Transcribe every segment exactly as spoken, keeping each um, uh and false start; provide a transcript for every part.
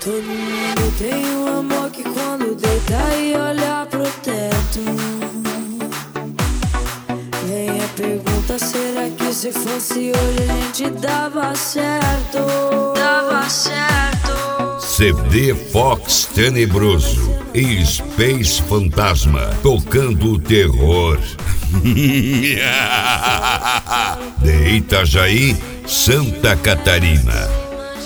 Todo mundo tem um amor que quando deita e olha pro teto, vem a pergunta, será que se fosse hoje a gente dava certo? Dava certo. C D Fox Tenebroso e Space Fantasma tocando o terror. De Itajaí, Santa Catarina.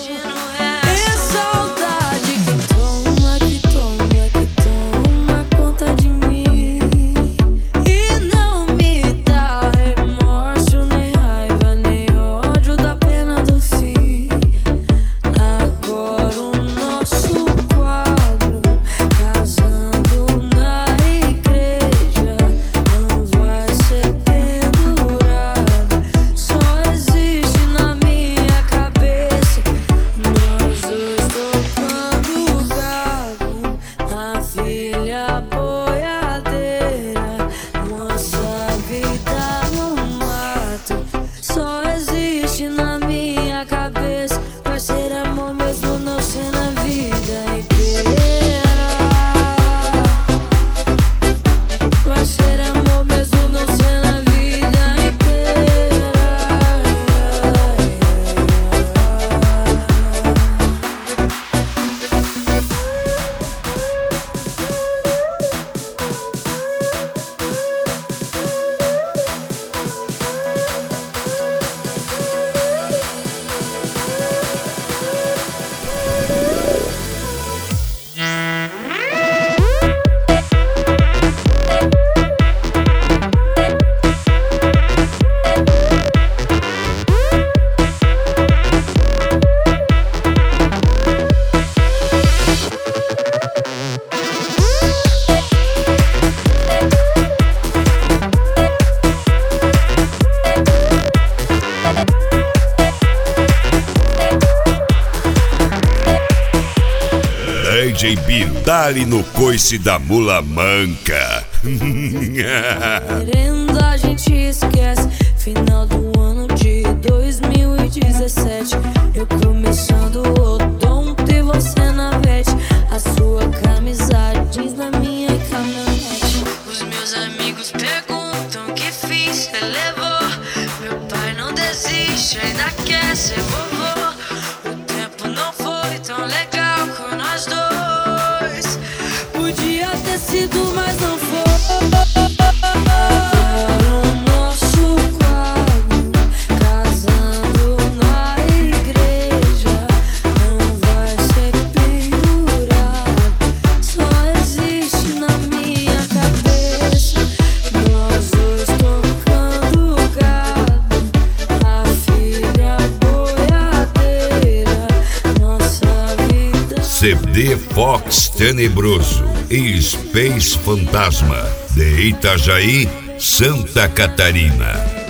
D J Biro, dá-lhe no coice da mula manca. Querendo a gente esquece. Final do ano de dois mil e dezessete. Eu começando o odonto e você na vete. A sua camisa jeans na minha caminhonete. Os meus amigos perguntam o que fiz, você levou. Meu pai não desiste, ainda quer ser vovô. O tempo não foi tão legal com nós dois. Podia ter sido, mas não foi. C D Fox Tenebroso e Space Fantasma, de Itajaí, Santa Catarina.